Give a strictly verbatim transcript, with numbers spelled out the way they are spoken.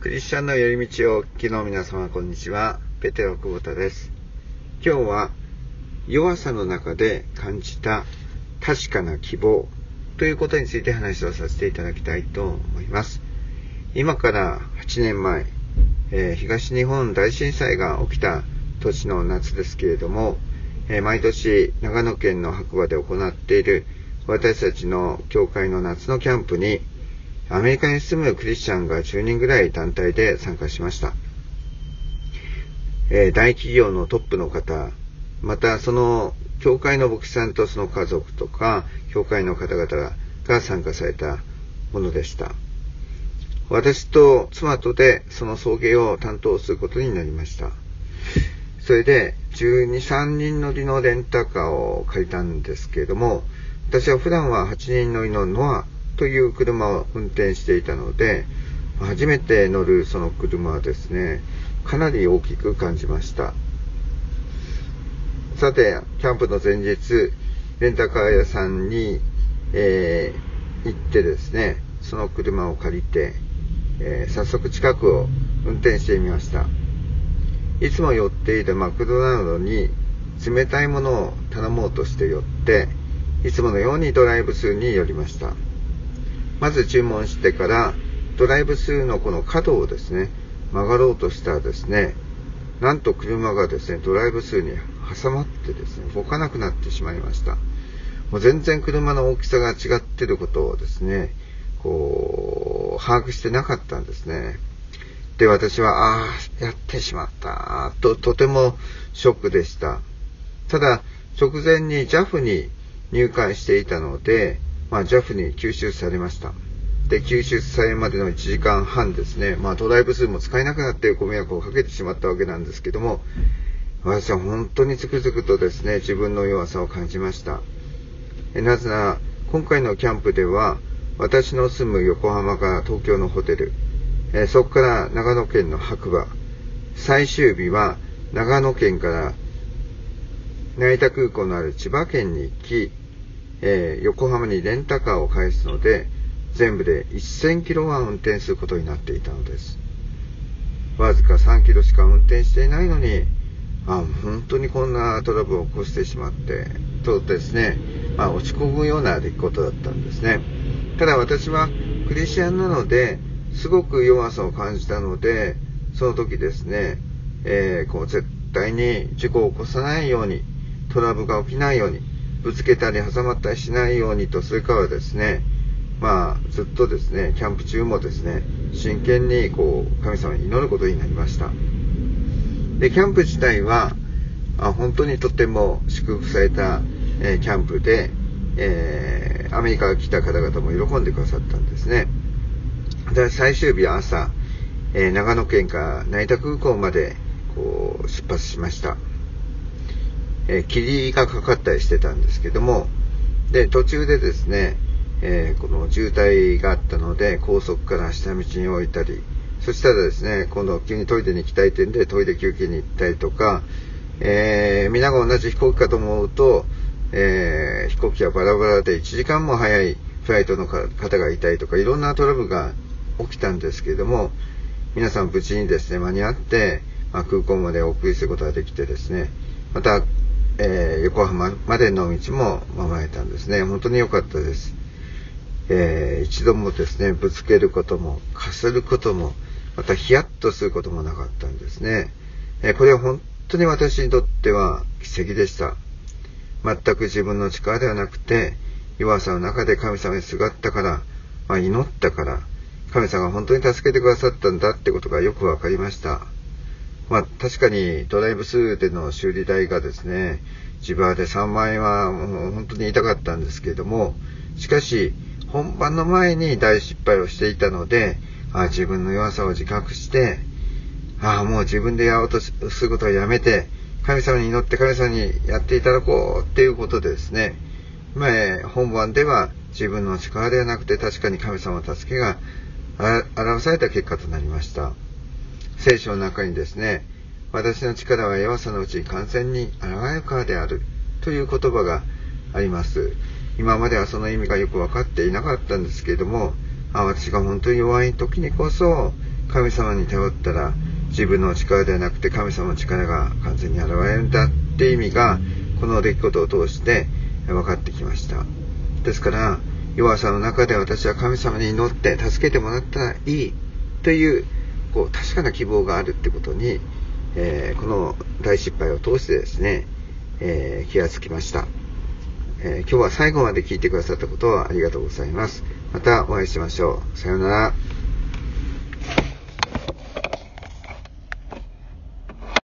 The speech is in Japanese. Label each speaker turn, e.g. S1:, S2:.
S1: クリスチャンの寄り道をお聞きの皆様、こんにちは。ペテロ久保田です。今日は弱さの中で感じた確かな希望ということについて話をさせていただきたいと思います。今からはちねんまえ、えー、東日本大震災が起きた年の夏ですけれども、えー、毎年長野県の白馬で行っている私たちの教会の夏のキャンプにアメリカに住むクリスチャンがじゅうにんぐらい団体で参加しました。えー、大企業のトップの方、またその教会の牧師さんとその家族とか教会の方々が参加されたものでした。私と妻とでその送迎を担当することになりました。それでじゅうに、さんにん乗りのレンタカーを借りたんですけれども、私は普段ははちにん乗りのノアという車を運転していたので、初めて乗るその車はですね、かなり大きく感じました。さて、キャンプの前日、レンタカー屋さんに、えー、行ってですね、その車を借りて、えー、早速近くを運転してみました。いつも寄っているマクドナルドに冷たいものを頼もうとして寄って、いつものようにドライブスルーに寄りました。まず注文してから、ドライブスルーのこの角をですね、曲がろうとしたらですね、なんと車がですね、ドライブスルーに挟まってですね、動かなくなってしまいました。もう全然車の大きさが違っていることをですね、こう、把握してなかったんですね。で、私は、ああ、やってしまった、と、とてもショックでした。ただ、直前に ジャフ に入会していたので、まあ、ジャフ に吸収されました。で、吸収されるまでのいちじかんはんですね、まあ、ドライブスルーも使えなくなってご迷惑をかけてしまったわけなんですけども、私は本当につくづくとですね、自分の弱さを感じました。えなぜなら、今回のキャンプでは、私の住む横浜から東京のホテル、えそこから長野県の白馬、最終日は長野県から成田空港のある千葉県に行き、えー、横浜にレンタカーを返すので、全部でせんキロは運転することになっていたのです。わずかさんキロしか運転していないのに、あ、本当にこんなトラブルを起こしてしまって、とですね、まあ、落ち込むような出来事だったんですね。ただ私はクリスチャンなので、すごく弱さを感じたので、その時ですね、えー、こう絶対に事故を起こさないように、トラブルが起きないように、ぶつけたり挟まったりしないようにと、それからはですね、まあ、ずっとですね、キャンプ中もですね、真剣にこう、神様に祈ることになりました。で、キャンプ自体は、あ本当にとても祝福された、えー、キャンプで、えー、アメリカが来た方々も喜んでくださったんですね。で、最終日は朝、えー、長野県から成田空港までこう出発しました。えー、霧がかかったりしてたんですけども、で、途中でですね、えー、この渋滞があったので、高速から下道に置いたり、そしたらですね、今度急にトイレに行きたい点でトイレ休憩に行ったりとか、えー、皆が同じ飛行機かと思うと、えー、飛行機はバラバラでいちじかんも早いフライトの方がいたりとか、いろんなトラブルが起きたんですけれども、皆さん無事にですね、間に合って、まあ、空港までお送りすることができてですね、また、えー、横浜までの道も守れたんですね。本当に良かったです。えー、一度もですね、ぶつけることも、かすることも、またヒヤッとすることもなかったんですね。えー、これは本当に私にとっては奇跡でした。全く自分の力ではなくて、弱さの中で神様にすがったから、まあ、祈ったから、神様が本当に助けてくださったんだってことがよくわかりました。まあ確かにドライブスルーでの修理代がですね、自腹でさんまんえんはもう本当に痛かったんですけれども、しかし本番の前に大失敗をしていたので、あ自分の弱さを自覚して、あもう自分でやろうとすることをやめて、神様に祈って神様にやっていただこうっていうことでですね、まあ、本番では自分の力ではなくて確かに神様の助けが表された結果となりました。聖書の中にですね、私の力は弱さのうちに完全に現れるからであるという言葉があります。今まではその意味がよく分かっていなかったんですけれども、あ私が本当に弱い時にこそ神様に頼ったら自分の力ではなくて神様の力が完全に現れるんだっていう意味がこの出来事を通して分かってきました。ですから弱さの中で私は神様に祈って助けてもらったらいいというこう確かな希望があるってことに、えー、この大失敗を通してですね、えー、気がつきました。えー、今日は最後まで聞いてくださったことをありがとうございます。またお会いしましょう。さようなら。